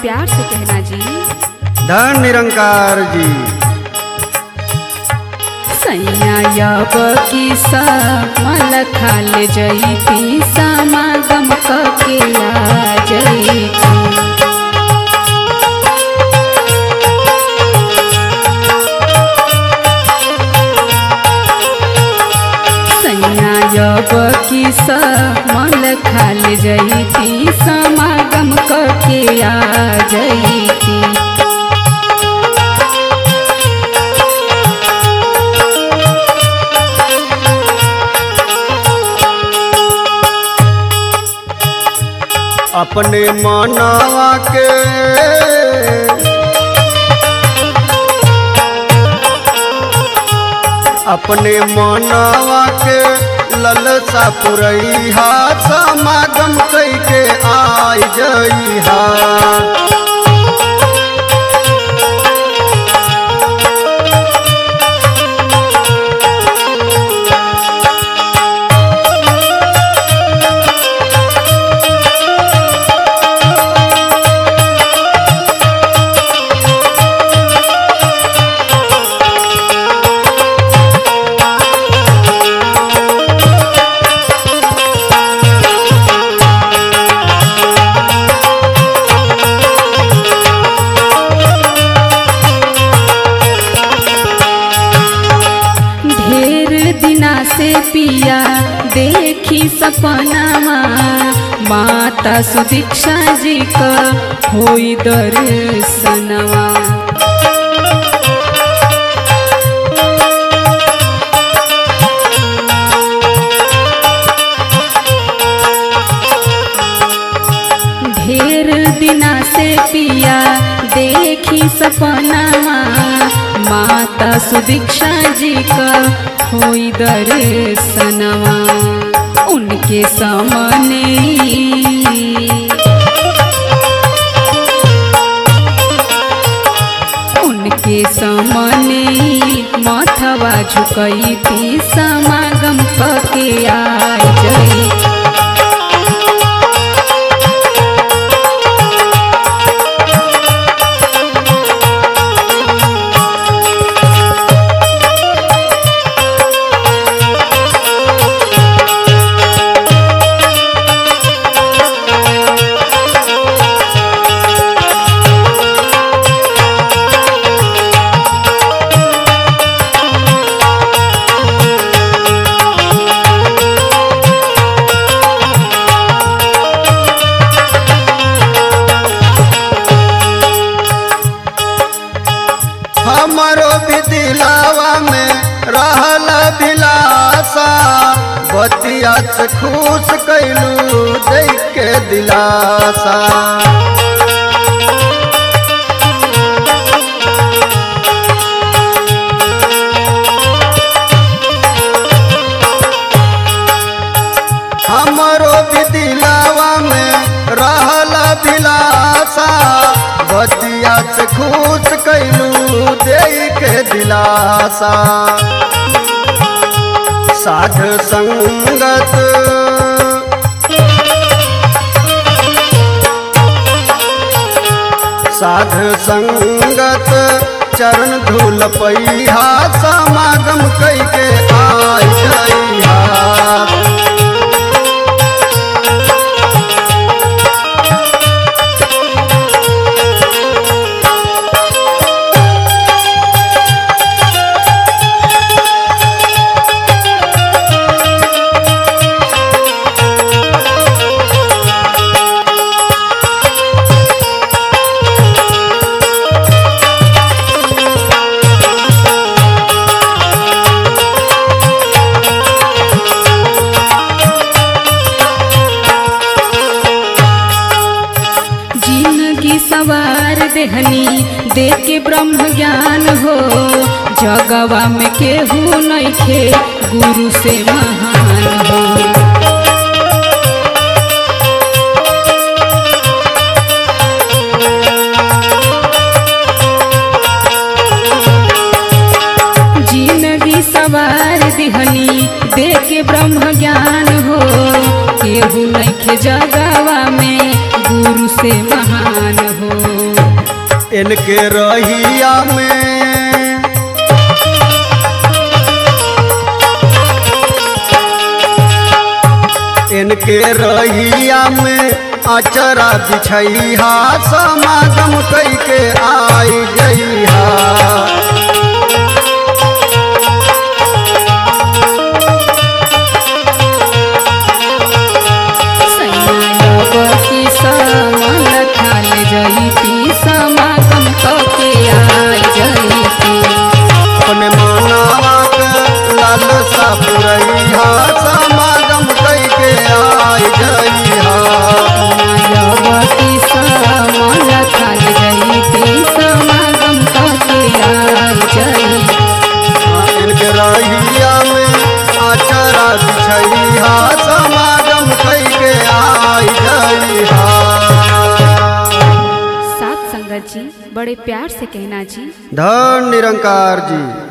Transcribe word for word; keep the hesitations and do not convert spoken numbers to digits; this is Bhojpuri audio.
प्यार से कहना जी। धन निरंकार जी। सैया की समल खाल जईती समागम कके आ जईती। की समल खाल जईती समागम करके आ जईती। अपने मानवा के अपने मानवा के ललसा पुरैहा समागम कैके आई जइहा। से पिया देखी सपनावा माता सुदीक्षा जी का होई दर्शनवा। ढेर दिना से पिया देखी सपनावा माता सुदीक्षा जी का होई दर्शनवा। उनके सामने उनके सामने माथवा झुकईती समागम करके आ जईती। हमारो भी दिलावा में रहल दिलासा बतिया से खुश कैलू देख के दिलासा। हमारो भी दिलावा में रहल दिलासा बतिया से खुश कैलू देख के दिलासा। साध संगत साध संगत चरण धूल पैहा समागम कैके आई जइहा। सवार देहनी दे के ब्रह्म ज्ञान हो। जगवा में केहू नइखे गुरु से महान हो। जिंदगी सवार दिहनी दे के ब्रह्म ज्ञान हो। केहू नइखे जगवा में गुरु से महान हो। इनके रहिया में इनके रहिया में अचरा बिछैहा समागम कई के आई जइहा सैयावती समन थाल जईती समागम कके आई जईती अपने मनावा के लालसा पुरैहा समागम कई के आई जइहा सैयावती समन थाल जईती समागम कके आई जईती इनके रहिया में अचरा बिछैहा समागम कई के आई जइहा। साथ संगत जी बड़े प्यार से कहना जी। धन निरंकार जी।